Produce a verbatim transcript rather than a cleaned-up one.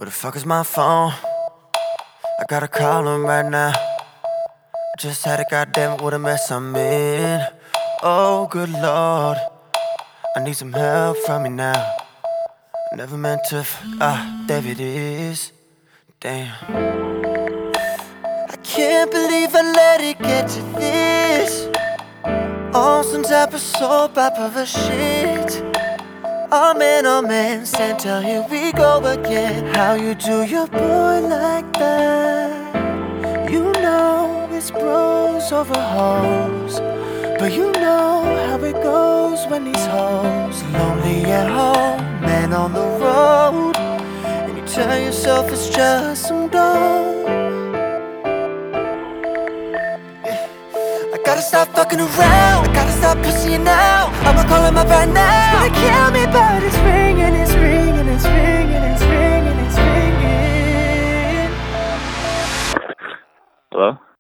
Where the fuck is my phone? I gotta call him right now. Just had a goddamn what a mess I'm in. Oh, good lord, I need some help from me now. Never meant to f- ah, there it is. Damn, I can't believe I let it get to this. On some type of soap opera shit. Oh man, oh man, Santa, here we go again. How you do your boy like that? You know it's bros over hoes, but you know how it goes when these hoes lonely at home, man on the road, and you tell yourself it's just some dough. I gotta stop fucking around, I gotta stop pussying out. I'ma call him up right now. It's gonna kill me, but it's ringing, it's ringing, it's ringing, it's ringing, it's ringing. Hello?